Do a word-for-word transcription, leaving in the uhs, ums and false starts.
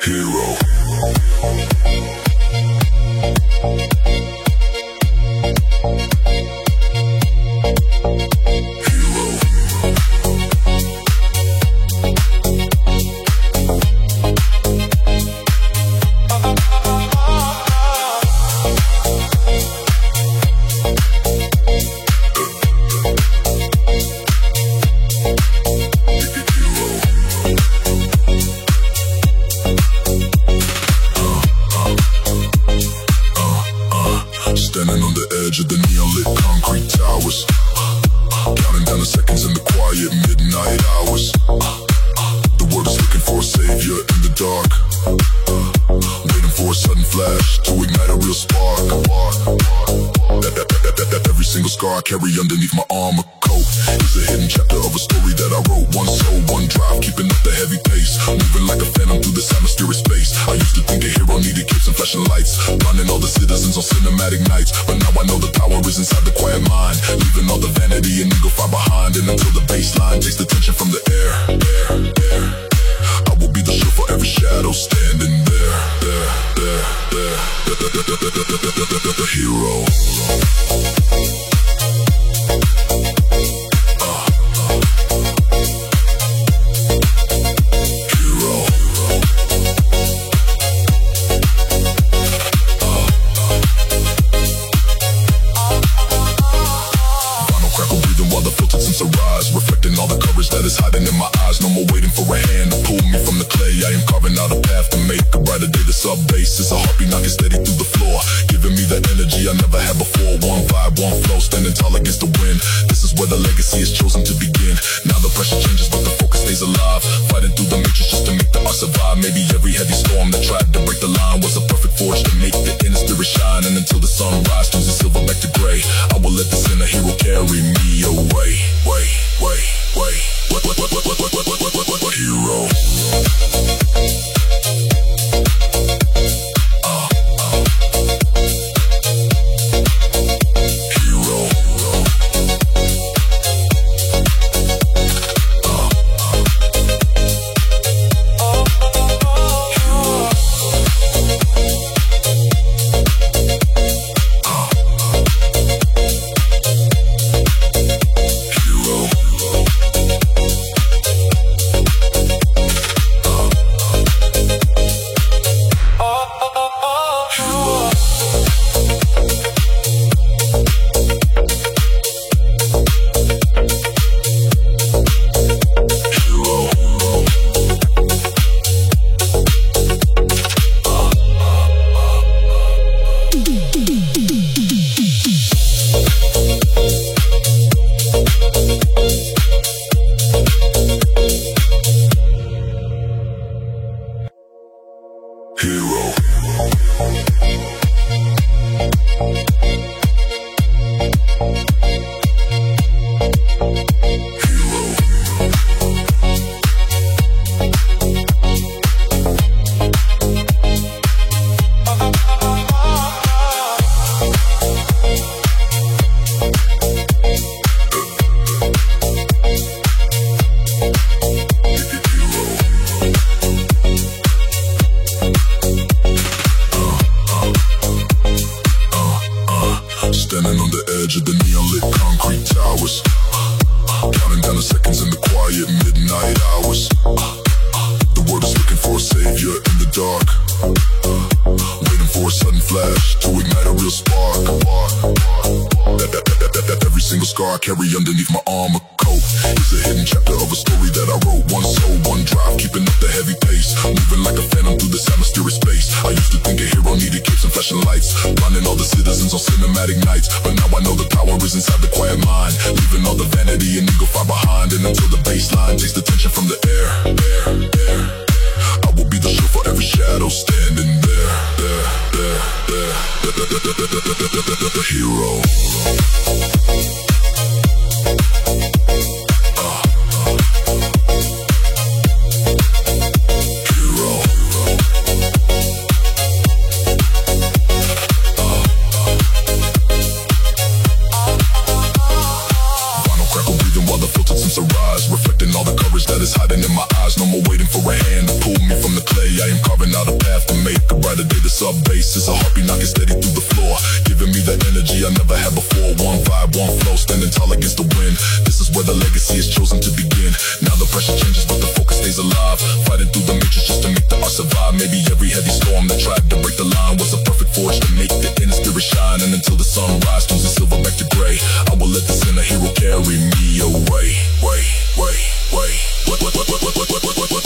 Hero. Standing on the edge of the neon lit concrete towers, counting down the seconds in the quiet midnight hours. The world is looking for a savior in the dark, waiting for a sudden flash to ignite a real spark. That, that, that, that, that, every single scar I carry underneath my armor coat is a hidden chapter of a story that I wrote. One soul, one drive, keeping up the heavy pace, moving like a phantom through this atmospheric space. I used to think a hero needed capes and flashing lights, blinding all the citizens on cinematic nights. But now I know the power is inside the quiet mind, leaving all the vanity and ego far behind. And until the baseline takes the tension from the air, air, air, I will be the shield for every shadow standing there, there, there, there, the, the, the, the, the, the, the, the, the, the hero. Reflecting all the courage that is hiding in my eyes. No more waiting for a hand to pull me from the clay. I am carving out a path to make a brighter day. The sub bass is a heartbeat knocking steady through the floor, giving me that energy I never had before. One vibe, one flow, standing tall against the wind. This is where the legacy is chosen to begin. Now the pressure changes but the focus stays alive, fighting through the matrix just to make the art survive. Maybe every heavy storm that tried to break the line was a perfect forge to make the inner spirit shine. And until the sunrise turns the silver back to gray, I will let this inner hero carry me away. Wait, wait, wait, what, what, what, what, what, what, what, what, what, what, what, hero. Uh, uh. Hero. Uh, Standing on the edge of the neon lit concrete towers, counting down the seconds in the quiet midnight hours. The world is looking for a savior in the dark, waiting for a sudden flash to ignite a real spark. That, that, that, that, that, that every single scar I carry underneath my armor coat is a hidden chapter of a story that I wrote. One soul, one drive, keeping up the heavy pace, moving like a phantom through this atmospheric space. I used to think a hero needed capes and flashing lights, blinding all the citizens on cinematic nights. But now I know the power is inside the quiet mind, leaving all the vanity and ego far behind. And until the baseline takes the tension from the air, air, air, I will be the shield for every shadow standing there, there, there, there, the, the, the, the, the, the, the, the, the, the hero. Reflecting all the courage that is hiding in my eyes. No more waiting for a hand to pull me from the clay. I am carving out a path to make a brighter day. The sub bass is a heartbeat knocking steady through the floor, giving me the energy I never had before. One vibe, one flow, standing tall against the wind. This is where the legacy is chosen to begin. Now the pressure changes, but the focus stays alive. Fighting through the matrix just to make the art survive. Maybe every heavy storm that tried to break the line was a perfect forge to make the inner spirit shine. And until the sunrise turns the silver back to gray, I will let this inner hero carry me away. Way, way, way, way, way, way, way, way, way, way, way, way.